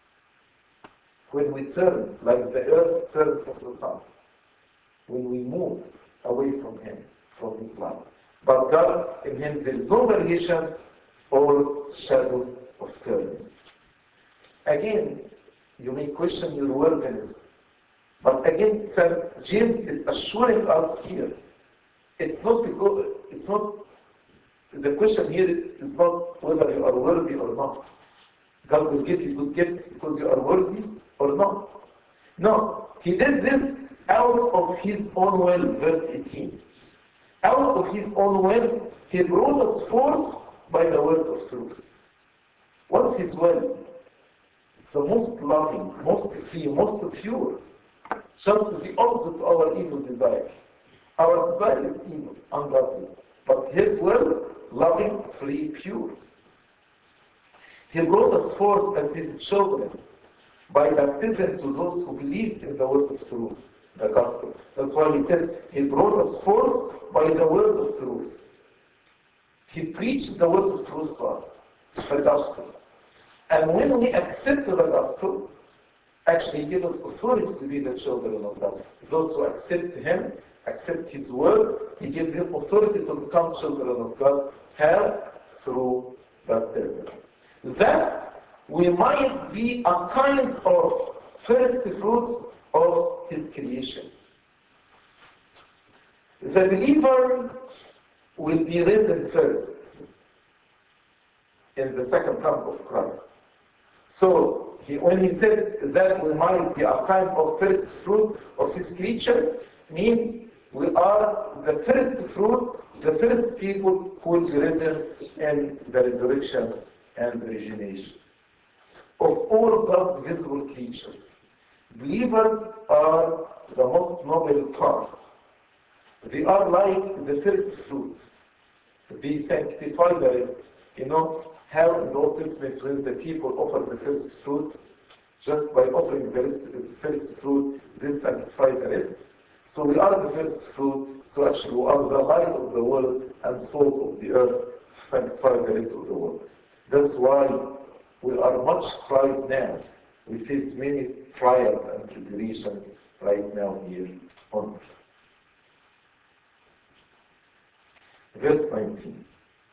When we turn, like the earth turns from the sun, when we move away from Him, from His light. But God, in Him, there is no variation or shadow of turning. Again, you may question your worthiness. But again, Saint James is assuring us here, it's not because, it's not, the question here is not whether you are worthy or not. God will give you good gifts because you are worthy or not. No, He did this out of His own will, verse eighteen. Out of His own will, He brought us forth by the word of truth. What's His will? It's the most loving, most free, most pure. Just the opposite of our evil desire. Our desire is evil, ungodly. But His will, loving, free, pure. He brought us forth as His children by baptism to those who believed in the word of truth, the gospel. That's why He said, He brought us forth by the word of truth. He preached the word of truth to us, the gospel. And when we accept the gospel, actually He gives us authority to be the children of God. Those who accept Him, accept His word, He gives them authority to become children of God. How? Through baptism. That we might be a kind of first fruits of His creation. The believers will be risen first in the second coming of Christ. So, he, when he said that we might be a kind of first fruit of His creatures, means we are the first fruit, the first people who will be risen in the resurrection and the regeneration. Of all God's visible creatures, believers are the most noble part. They are like the first fruit. They sanctify the rest. You know how in the Old Testament when the people offer the first fruit, just by offering the, rest, the first fruit, they sanctify the rest. So we are the first fruit, so actually we are the light of the world and salt of the earth, sanctify the rest of the world. That's why we are much tried now. We face many trials and tribulations right now here on earth. Verse nineteen.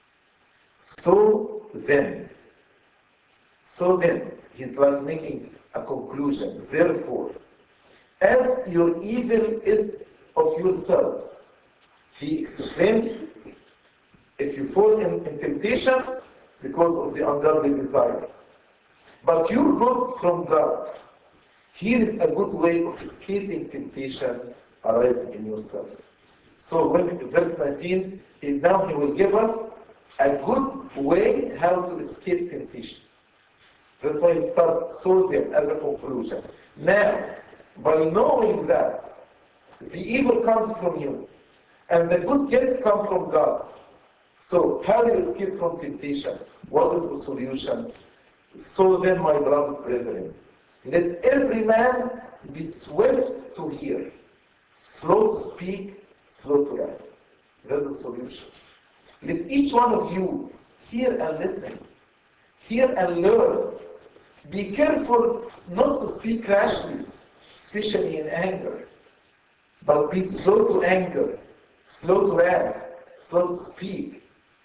So then, so then, he's like making a conclusion. Therefore, as your evil is of yourselves, he explained if you fall in, in temptation because of the ungodly desire. But you're good from God. Here is a good way of escaping temptation arising in yourself. So when verse nineteen, now he will give us a good way how to escape temptation. That's why he starts so there as a conclusion. Now, by knowing that the evil comes from you and the good gift comes from God, so how do you escape from temptation? What is the solution? So then, my beloved brethren, let every man be swift to hear, slow to speak, slow to wrath. That's the solution. Let each one of you hear and listen, hear and learn. Be careful not to speak rashly, especially in anger, but be slow to anger, slow to wrath, slow to speak.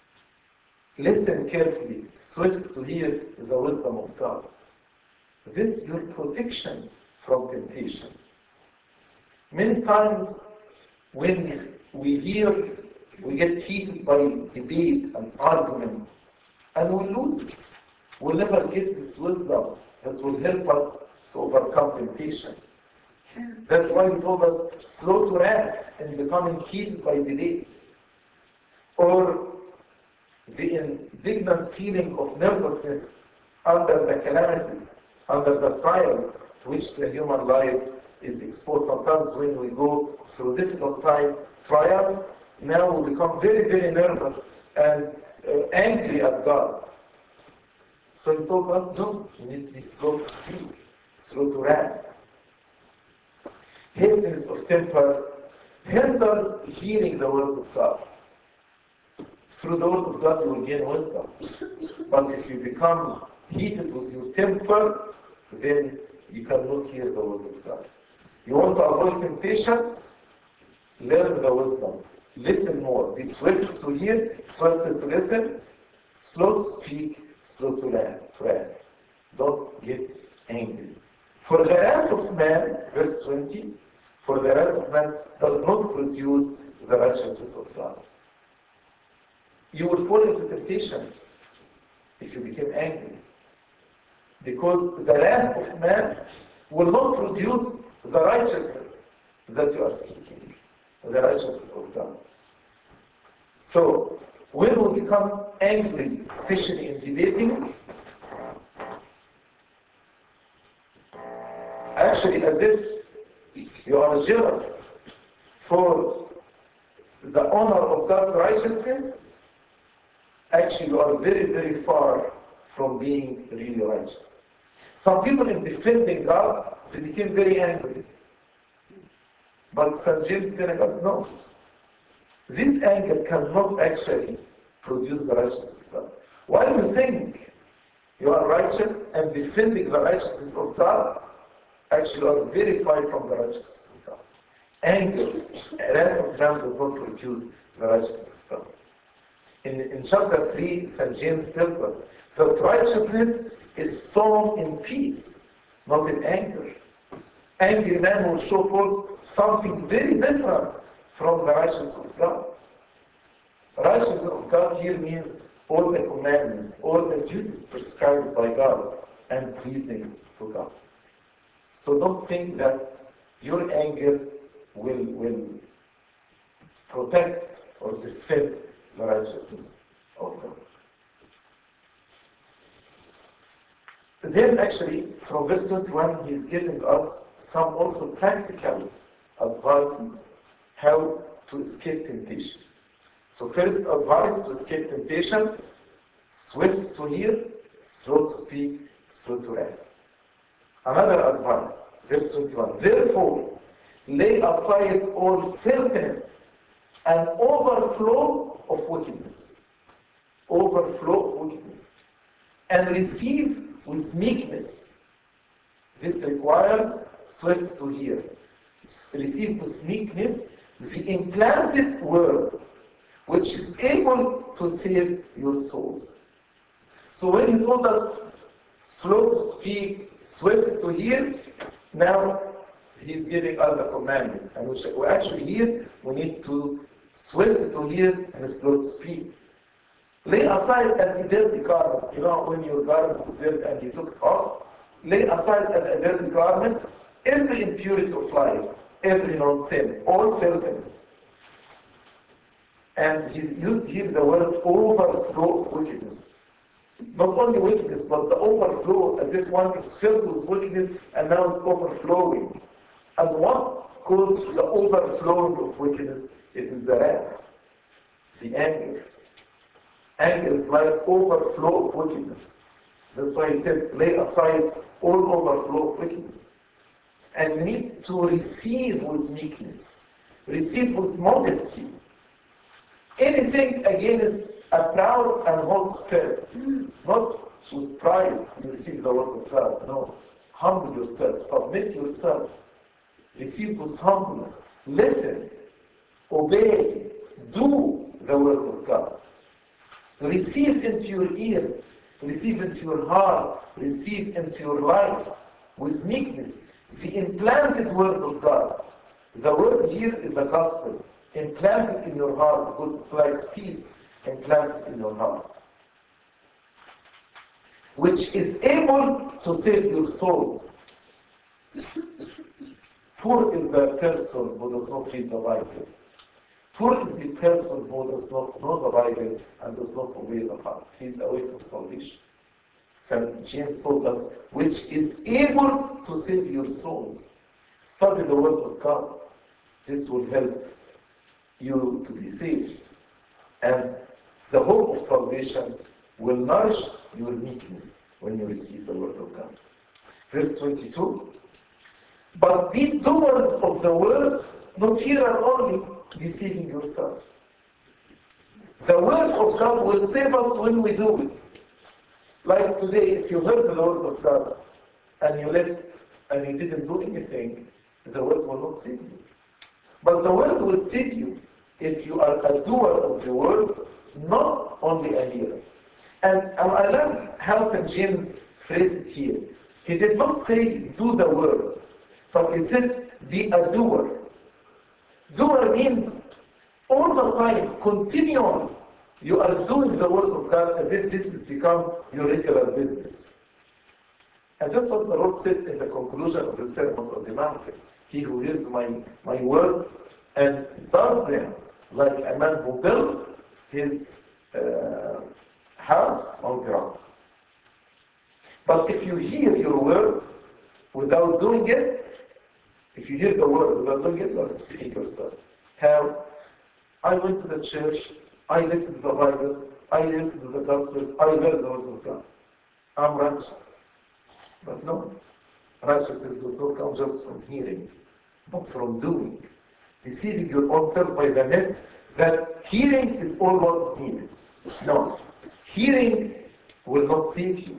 Listen carefully, swift to hear the wisdom of God. This is your protection from temptation. Many times when we hear, we get heated by debate and argument, and we lose it. We'll never get this wisdom that will help us to overcome temptation. That's why he told us, slow to wrath and becoming heated by debate. Or the indignant feeling of nervousness under the calamities, under the trials to which the human life is exposed. Sometimes when we go through difficult time trials, now we become very, very nervous and uh, angry at God. So he told us, no, you need to be slow to speak, slow to wrath. Hasteness of temper hinders hearing the word of God. Through the word of God you will gain wisdom. But if you become heated with your temper, then you cannot hear the word of God. You want to avoid temptation? Learn the wisdom. Listen more. Be swift to hear, swift to listen, slow to speak, slow to wrath. Don't get angry. For the wrath of man, verse twenty, for the wrath of man does not produce the righteousness of God. You will fall into temptation if you become angry. Because the wrath of man will not produce the righteousness that you are seeking, the righteousness of God. So, when we become angry, especially in debating, actually as if you are jealous for the honor of God's righteousness, actually you are very, very far from being really righteous. Some people in defending God, they became very angry. But Saint James telling us, no. This anger cannot actually produce the righteousness of God. While you think you are righteous and defending the righteousness of God, actually you are very far from the righteousness of God. Anger, wrath of man does not produce the righteousness of God. In, in chapter three, Saint James tells us that righteousness is sown in peace, not in anger. Angry man will show forth something very different from the righteousness of God. Righteousness of God here means all the commandments, all the duties prescribed by God and pleasing to God. So don't think that your anger will, will protect or defend the righteousness of God. Then actually, from verse twenty-one, he is giving us some also practical advices how to escape temptation. So first advice to escape temptation, swift to hear, slow to speak, slow to wrath. Another advice, verse twenty-one, therefore lay aside all filthiness and overflow of wickedness. Overflow of wickedness. And receive with meekness. This requires swift to hear. Receive with meekness the implanted word, which is able to save your souls. So when he told us slow to speak, swift to hear, now he's giving us the commandment. And which we actually here we need to swift to hear and slow to speak. Lay aside as a dirty garment. You know, when your garment is dirty and you took it off, lay aside as a dirty garment every impurity of life, every non-sin, all filthiness. And he's used here the word overflow of wickedness. Not only wickedness, but the overflow, as if one is filled with wickedness and now is overflowing. And what caused the overflowing of wickedness? It is the wrath, the anger. Anger is like overflow of wickedness. That's why he said, lay aside all overflow of wickedness. And you need to receive with meekness, receive with modesty. Anything against a proud and haughty spirit, not with pride you receive the word of God. No, humble yourself, submit yourself, receive with humbleness, listen, obey, do the word of God. Receive into your ears, receive into your heart, receive into your life with meekness the implanted word of God. The word here is the gospel, implanted in your heart because it's like seeds implanted in your heart, which is able to save your souls. Poor is the person who does not read the Bible. Poor is the person who does not know the Bible and does not obey the Bible. He is away from salvation. Saint James told us, which is able to save your souls. Study the word of God. This will help you to be saved. And the hope of salvation will nourish your meekness when you receive the word of God. Verse twenty-two, but be doers of the word, not hearer only, deceiving yourself. The word of God will save us when we do it. Like today, if you heard the word of God and you left and you didn't do anything, the word will not save you. But the word will save you if you are a doer of the word, not only a hearer. And I love how Saint James phrased it here. He did not say do the word, but he said be a doer. Doer means all the time, continually, you are doing the word of God as if this has become your regular business. And that's what the Lord said in the conclusion of the Sermon on the Mount. He who hears my, my words and does them, like a man who built his uh, house on the rock. But if you hear your word without doing it, if you hear the word without doing it, you are deceiving yourself. How? I went to the church, I listened to the Bible, I listened to the gospel, I heard the word of God. I'm righteous. But no, righteousness does not come just from hearing, but from doing. Deceiving your own self by the myth that hearing is all what's needed. No, hearing will not save you.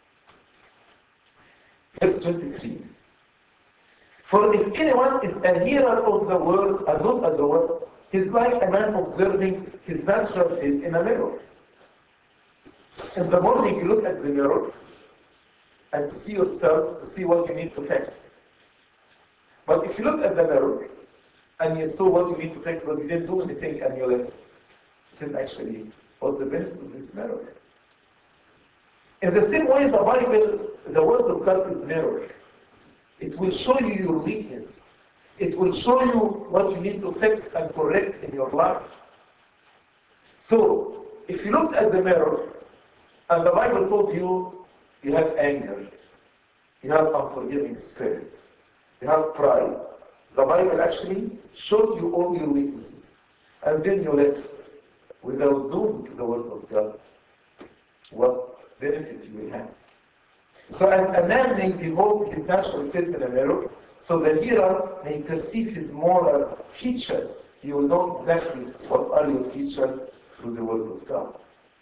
Verse twenty-three. For if anyone is a hearer of the word and not a doer, he's like a man observing his natural face in a mirror. In the morning you look at the mirror and to see yourself, to see what you need to fix. But if you look at the mirror and you saw what you need to fix but you didn't do anything and you left, then actually, what's the benefit of this mirror? In the same way, the Bible, the Word of God is mirror. It will show you your weakness. It will show you what you need to fix and correct in your life. So, if you look at the mirror, and the Bible told you, you have anger, you have unforgiving spirit, you have pride. The Bible actually showed you all your weaknesses. And then you left without doing the Word of God. What benefit you will have? So as a man may behold his natural face in a mirror, so the hearer may perceive his moral features. You will know exactly what are your features through the Word of God.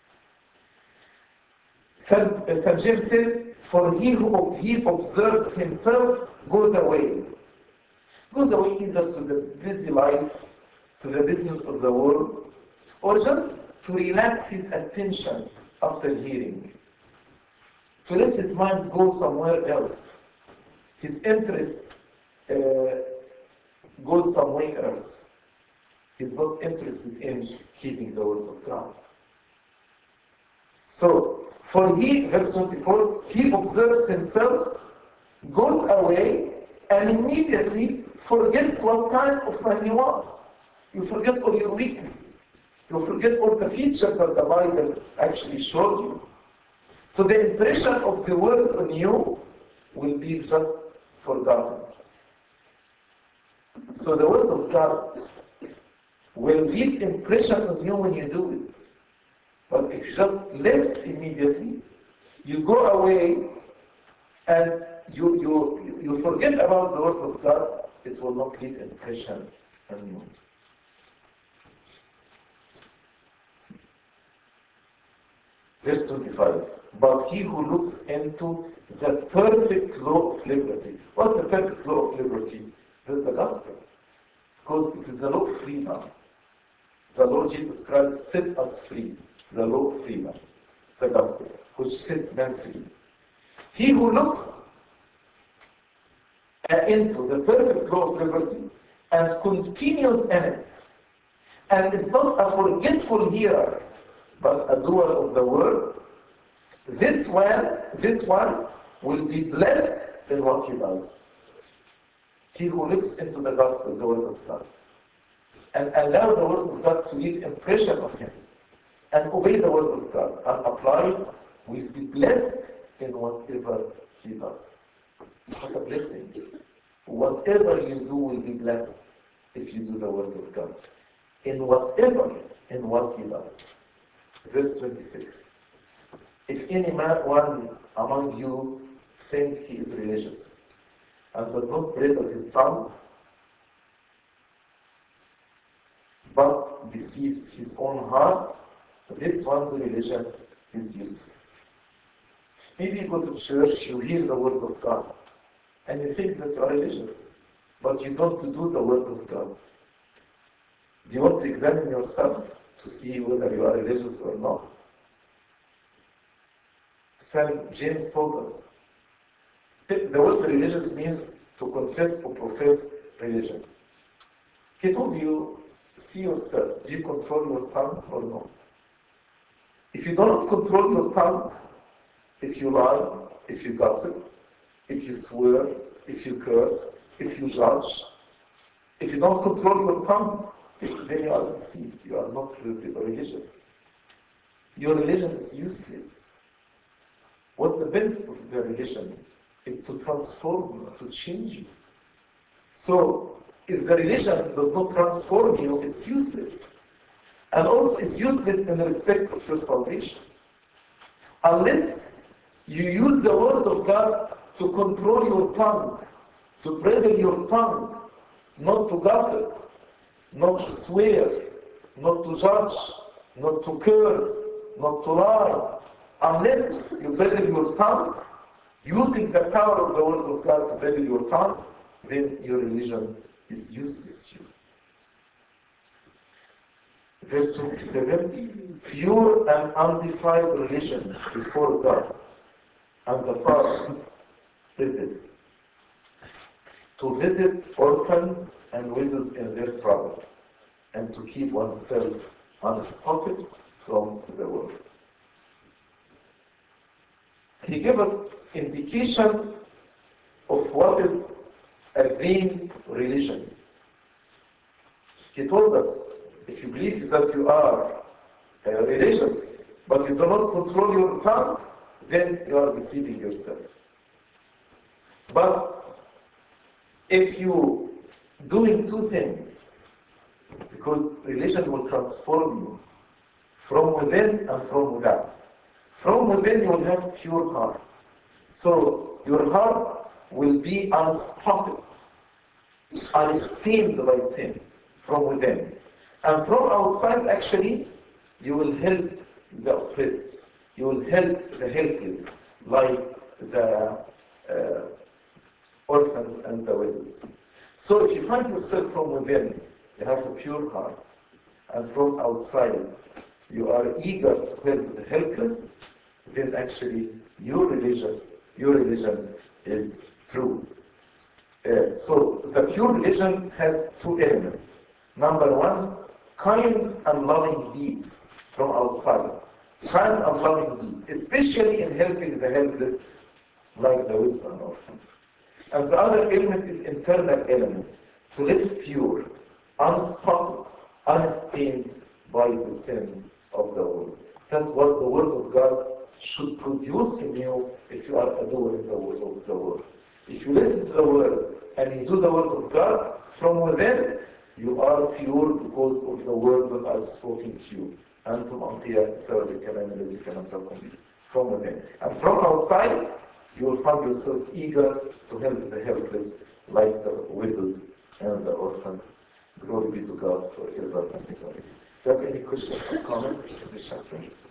Saint James said, for he who he observes himself goes away. Goes away either to the busy life, to the business of the world, or just to relax his attention after hearing. To let his mind go somewhere else. His interest uh, goes somewhere else. He's not interested in keeping the word of God. So, for he, verse twenty-four, he observes himself, goes away, and immediately forgets what kind of man he was. You forget all your weaknesses. You forget all the features that the Bible actually showed you. So the impression of the world on you will be just forgotten. So the word of God will leave impression on you when you do it. But if you just left immediately, you go away and you, you, you forget about the word of God, it will not leave impression on you. Verse twenty-five, but he who looks into the perfect law of liberty. What's the perfect law of liberty? That's the gospel. Because it is the law of freedom. The Lord Jesus Christ set us free. It's the law of freedom, the gospel, which sets men free. He who looks into the perfect law of liberty and continues in it, and is not a forgetful hearer, but a doer of the word, this one, this one will be blessed in what he does. He who looks into the gospel, the word of God, and allow the word of God to leave impression on him, and obey the word of God, and apply it, will be blessed in whatever he does. What a blessing. Whatever you do will be blessed if you do the word of God. In whatever, in what he does. Verse twenty-six. If any man one among you think he is religious and does not bridle his tongue, but deceives his own heart, this one's religion is useless. Maybe you go to church, you hear the word of God, and you think that you are religious, but you don't do the word of God. Do you want to examine yourself to see whether you are religious or not? Saint James told us, the word religious means to confess or profess religion. He told you, see yourself, do you control your tongue or not? If you don't control your tongue, if you lie, if you gossip, if you swear, if you curse, if you judge, if you don't control your tongue, then you are deceived. You are not really religious. Your religion is useless. What's the benefit of the religion? Is to transform you, to change you. So, if the religion does not transform you, it's useless. And also, it's useless in respect of your salvation. Unless you use the word of God to control your tongue, to bridle your tongue, not to gossip, not to swear, not to judge, not to curse, not to lie. Unless you bridle your tongue, using the power of the word of God to bridle your tongue, then your religion is useless to you. Verse twenty-seven, pure and undefiled religion before God and the Father is this: to visit orphans and widows in their trouble, and to keep oneself unspotted from the world. He gave us indication of what is a vain religion. He told us, if you believe that you are uh, religious, but you do not control your tongue, then you are deceiving yourself. But if you doing two things, because religion will transform you from within and from without. From within you will have pure heart. So your heart will be unspotted, unstained by sin from within. And from outside, actually, you will help the oppressed. You will help the helpless, like the uh, orphans and the widows. So if you find yourself from within, you have a pure heart, and from outside, you are eager to help the helpless, then actually your religious, your religion is true. Uh, so the pure religion has two elements. Number one, kind and loving deeds from outside. kind and loving deeds, especially in helping the helpless, like the widows and orphans. And the other element is internal element, to live pure, unspotted, unstained by the sins of the world. That's what the Word of God should produce in you if you are adoring the Word of the Word. If you listen to the Word and you do the Word of God, from within, you are pure because of the words that I've spoken to you. أنتم أنقياء بسبب الكلام الذي كلمتكم به. From within. And from outside, you will find yourself eager to help the helpless, like the widows and the orphans. Glory be to God forever and ever. Do you have any questions or comments on this chapter?